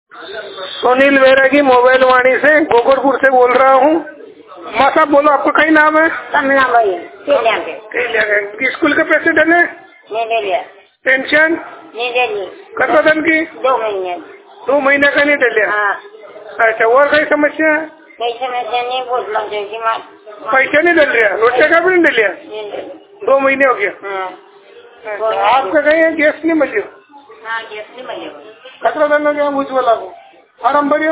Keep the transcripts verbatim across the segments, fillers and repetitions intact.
सुनील वैरागी mobile वाणी से गोकुलपुर से बोल रहा हूँ। माँ साहब बोलो, आपका कई नाम है? स्कूल के पैसे डले? पेंशन कितना दिन की? दो महीने दो महीने का नहीं डले? अच्छा, और कई समस्या है? पैसे नहीं डल रहा, रोटिया का भी नहीं डलिया? दो महीने हो गया। आपका कहीं गैस नहीं मिली? कितना दिन हो गया उज्ज्वला को? फार्म भरियो?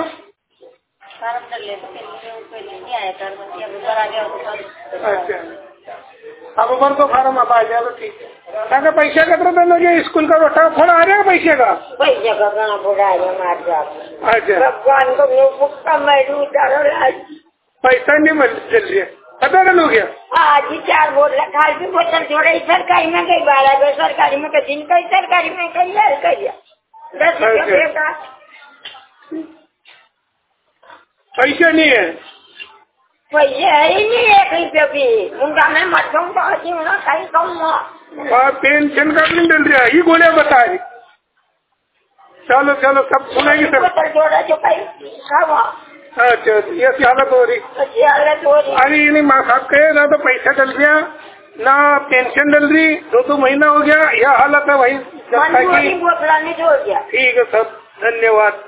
अच्छा, अब ऊपर तो फार्म अब आ जाए तो ठीक है। पैसा कितना दिन हो गया स्कूल का? बैठा थोड़ा आ रहा है पैसे का? पैसे का गाना बुढ़ा अच्छा, भगवान को पैसा नहीं मिल चल रही है। कितना दिन हो गया? आज ही चार बोल रखा भी बोतल छोड़े सरकारी में कई बारह गए, सरकारी में कहीं कई सरकारी में कई यार कही दस रुपये का पैसा नहीं है। पैसे है ही नहीं एक रुपये भी। मुंडा में मठों पहुंची हूँ कहीं कम पेंशन का भी मिल रहा है, ये गोलियां बता रही। चलो चलो सब सुनेगी सब। बोतल छोड़ा जो कहीं खावा। अच्छा, ये हालत हो रही। हालत हो रही। अरे नहीं, माँ साहब कहे ना तो पैसा डल गया ना पेंशन डल रही, दो दो महीना हो गया, यह हालत है भाई। बोतला नहीं छोड़ गया। ठीक है सब, धन्यवाद।